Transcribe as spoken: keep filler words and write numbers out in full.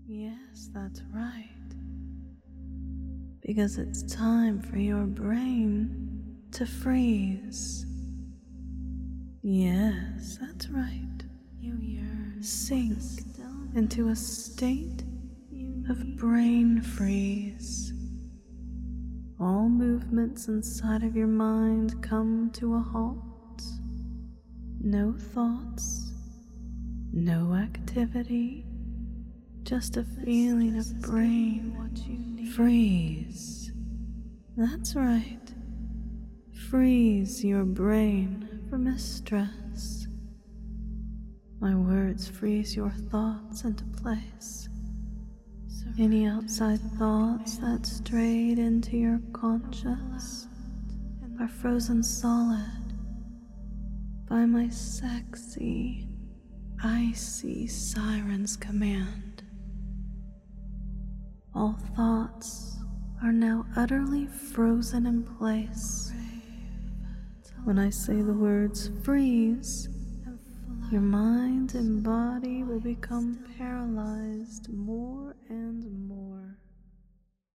Yes, that's right. Because it's time for your brain to freeze. Yes, that's right. You yearn sink into a state of brain freeze. All movements inside of your mind come to a halt. No thoughts, no activity, just a feeling of brain freeze. That's right. Freeze your brain from mistress. My words freeze your thoughts into place. Any outside thoughts that strayed into your conscious are frozen solid by my sexy, icy siren's command. All thoughts are now utterly frozen in place. When I say the words freeze, your mind and body will become paralyzed more and more.